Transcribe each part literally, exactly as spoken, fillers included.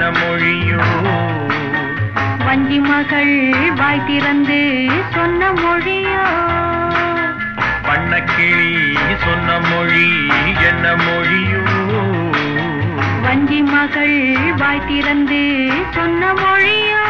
மொழியோ? வஞ்சி மகள் வாய் திறந்து சொன்ன மொழியோ? வண்ணக்கிளி சொன்ன மொழி என்ன மொழியோ? வஞ்சி மகள் வாய் திறந்து சொன்ன மொழியோ?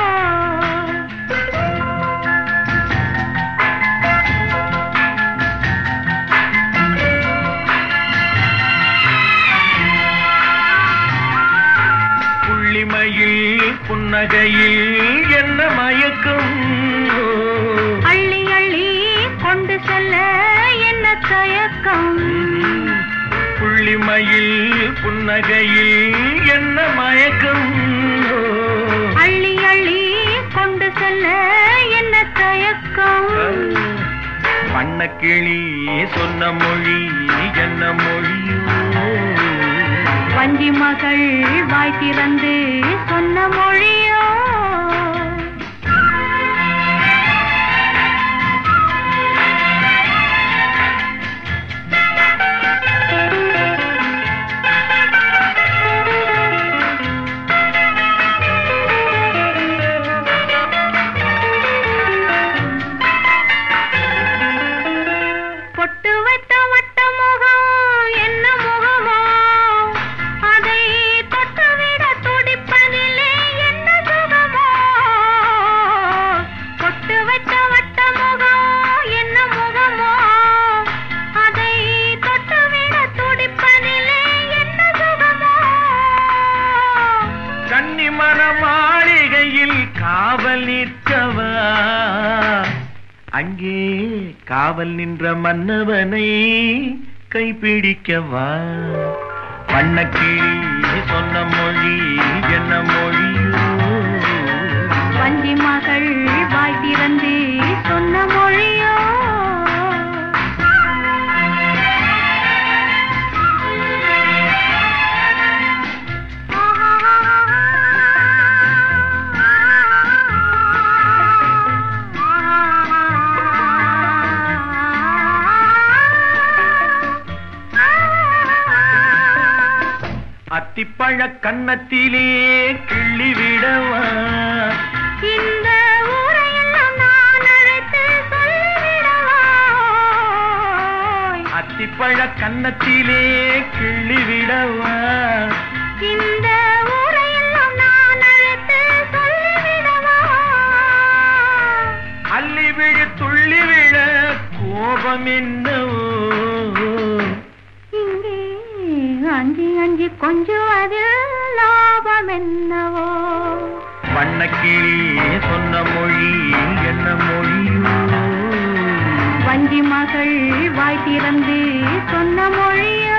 புள்ளிமையில் புன்னகையில் என்ன மயக்கம்? அள்ளி அள்ளி கொண்டு செல்ல என்ன தயக்கம்? புள்ளிமையில் புன்னகையில் என்ன மயக்கம்? அள்ளி அள்ளி கொண்டு செல்ல என்ன தயக்கம்? வண்ணக்கிளி சொன்ன மொழி என்ன மொழியோ? வஞ்சி மகள் வாய் திறந்து சொன்ன மொழியோ? பொட்டு வைத்த வட்ட முகம் என்ன முகமோ? அதை தொட்டுவிட துடிப்பதிலே என்ன சுகமோ? பொட்டு வைத்த வட்ட முகம் என்ன முகமோ? அதை தொட்டுவிட துடிப்பதிலே என்ன சுகமோ? கன்னிமன மாளிகையில் காவல் நிற்கவா? அங்கே காவல் நின்ற மன்னவனை கைப்பிடிக்கவா? வண்ணக்கிளி சொன்ன மொழி என்ன மொழியோ? வஞ்சி மகள் வாய் திறந்து சொன்ன மொழியோ? அத்திப்பழ கன்னத்திலே கிள்ளி விடவா? இந்த ஊரையெல்லாம் நான் அழைத்து சொல்லிவிடவா? அத்திப்பழ கன்னத்திலே கிள்ளி விடவா? இந்த ஊரையெல்லாம் நான் அழைத்து சொல்லிவிடவா? அள்ளி விழு துள்ளி விழ கோபம் என்னவோ? இங்கே அஞ்சி அஞ்சி கொஞ்சம் அதில் லாபம் என்னவோ? வண்ணக்கிளி சொன்ன மொழி என்ன மொழியோ? வஞ்சி மகள் வாய் திறந்து சொன்ன மொழியோ?